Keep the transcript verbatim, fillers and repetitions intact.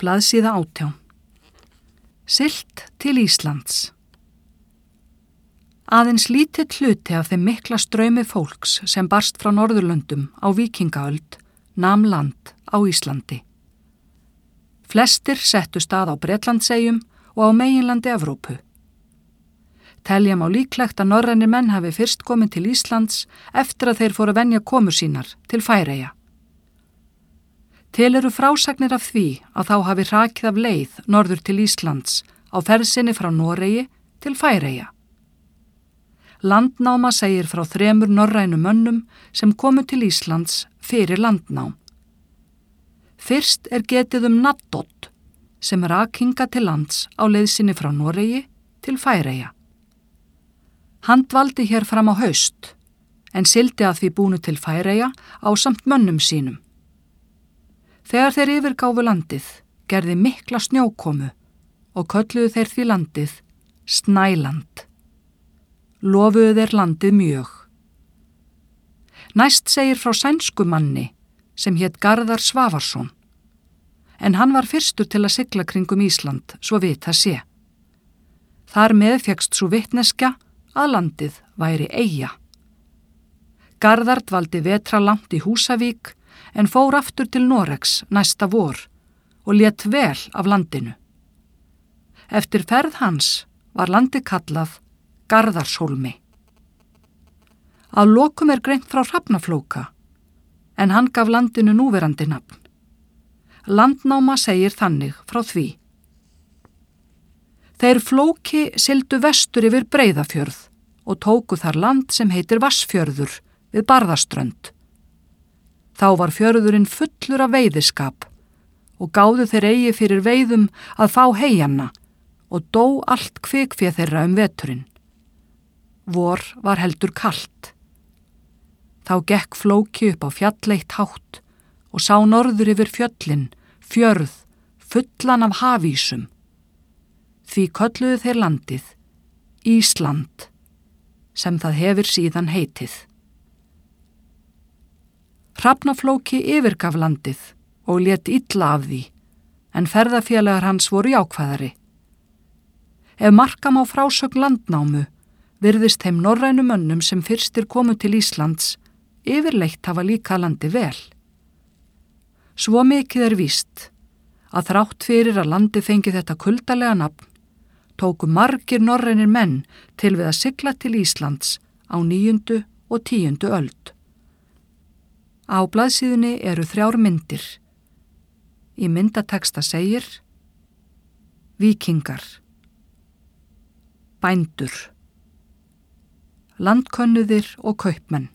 Blaðsíða átján. Siglt til Íslands. Aðeins lítill hluti af þeim mikla straumi fólks sem barst frá Norðurlöndum á víkingaöld nam land á Íslandi. Flestir settu stað á Bretlandseyjum og á meginlandi Evrópu. Telja má líklegt að norrænir menn hafi fyrst komið til Íslands eftir að þeir fóru að venja komur sínar til Færeyja. Til eru frásagnir af því að þá hafi hrakið af leið norður til Íslands á ferð sinni frá Noregi til Færeyja. Landnáma segir frá þremur norrænum mönnum sem komu til Íslands fyrir landnám. Fyrst er getið um Naddod sem rak hingað til lands á leið sinni frá Noregi til Færeyja. Hann dvaldi hér fram á haust, en sigldi að því búnu til Færeyja ásamt mönnum sínum. Þegar þeir yfirgáfu landið, gerði mikla snjókomu og kölluðu þeir því landið Snæland. Lofuðu þeir landið mjög. Næst segir frá sænsku manni sem hét Garðar Svavarsson, en hann var fyrstur til að sigla kringum Ísland svo vita sé. Þar með fékkst svo vitneskja að landið væri eyja. Garðar dvaldi vetra langt í Húsavík en fór aftur til Noregs næsta vor og lét vel af landinu. Eftir ferð hans var landið kallað Garðarshólmi. Að lokum er greint frá Hrafnaflóka, en hann gaf landinu núverandi nafn. Landnáma segir þannig frá því. Þeir Flóki sigldu vestur yfir Breiðafjörð og tóku þar land sem heitir Vatnsfjörður við Barðaströnd. Þá var fjörðurinn fullur af veiðiskap og gáðu þeir eigi fyrir veiðum að fá heyjanna og dó allt kvikféð þeirra um veturinn. Vor var heldur kalt. Þá gekk Flóki upp á fjalleitt hátt og sá norður yfir fjöllin, fjörð, fullan af hafísum. Því kölluðu þeir landið Ísland, sem það hefur síðan heitið. Hrafnaflóki yfirgaf landið og lét illa af því, en ferðafélagar hans voru jákvæðari. Ef marka má frásögn Landnámu, virðist þeim norrænu mönnum sem fyrstir komu til Íslands yfirleitt hafa líka landi vel. Svo mikið er víst að þrátt fyrir að landi fengi þetta kuldalega nafn, tóku margir norrænir menn til við að sigla til Íslands á níundu og tíundu öld. Á blaðsíðunni eru þrjár myndir. Í myndateksta segir: Víkingar, bændur, landkönnuðir og kaupmenn.